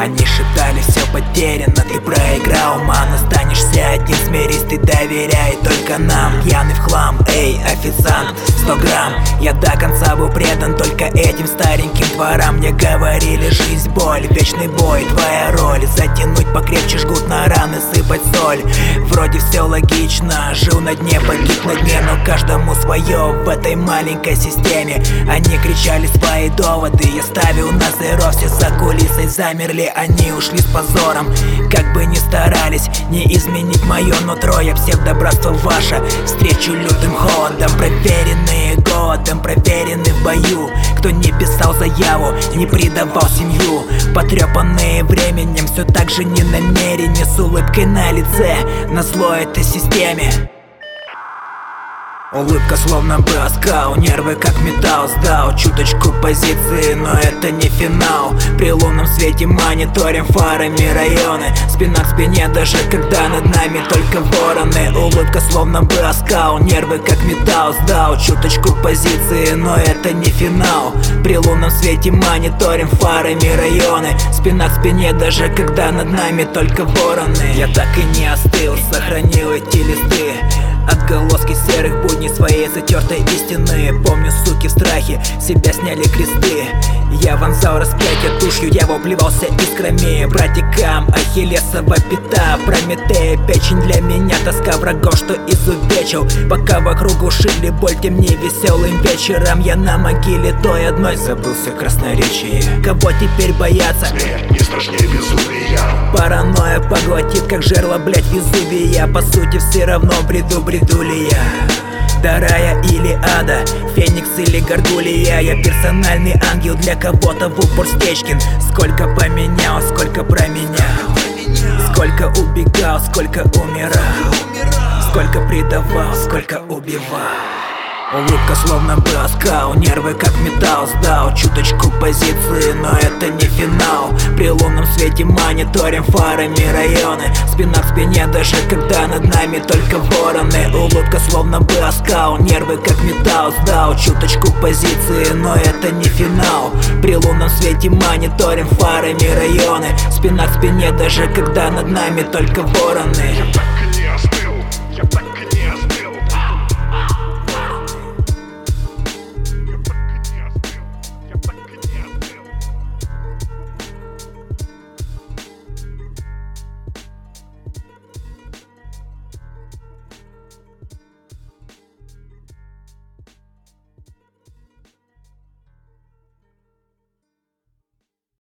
Они шептали, все потеряно, ты проиграл, ман, останешься один, смирись, ты доверяй только нам. Пьяный в хлам, эй, официант, 100 грамм. Я до конца был предан только этим стареньким дворам. Мне говорили, жизнь боль, вечный бой, твоя роль затянуть покрепче, жгут на раны, сыпать соль. Вроде все логично, жил на дне, погиб на дне, но каждому свое в этой маленькой системе. Они кричали свои доводы, я ставил на зеро, все за кулисой замерли, они ушли с позором. Как бы ни старались, не изменить мое нутро, я псевдобратство ваше встречу лютым холодом. Проверенные голодом, проверенные в бою, кто не писал заяву, не предавал семью. Потрепанные временем, все так же не намерение, с улыбкой на лице, назло этой системе. Улыбка словно бы оскал, нервы как металл, сдал чуточку позиции, но это не финал. При лунном свете мониторим фарами районы, спина к спине, даже когда над нами только вороны. Улыбка словно бы оскал, нервы как металл, сдал чуточку позиции, но это не финал. При лунном свете мониторим фарами районы, спина к спине, даже когда над нами только вороны. Я так и не остыл, сохранил эти листы, отголоски серых будней своей затертой истины. Помню, суки в страхе себя сняли кресты. Я вонзал распятие тушью, я плевался искрами. Братикам Ахиллесова пята, Прометея печень, для меня тоска врагов, что изувечил. Пока вокруг ушили боль, тем не веселым вечером я на могиле той одной забыл все красноречие. Кого теперь бояться? Смерть не страшнее безумия. Паранойя поглотит, как жерло, блять, Везувия. По сути все равно бреду ли я до рая или ада, феникс или горгулья. Я персональный ангел для кого-то в упор Стечкин. Сколько поменял, сколько променял, сколько убегал, сколько умирал, сколько предавал, сколько убивал. Улыбка словно бы оскал, нервы как металл, сдал чуточку позиции, но это не финал. При лунном свете мониторим фарами районы, спина к спине, даже когда над нами только вороны. Улыбка словно бы оскал, нервы как металл, сдал чуточку позиции, но это не финал. При лунном свете мониторим фарами районы, спина к спине, даже когда над нами только вороны.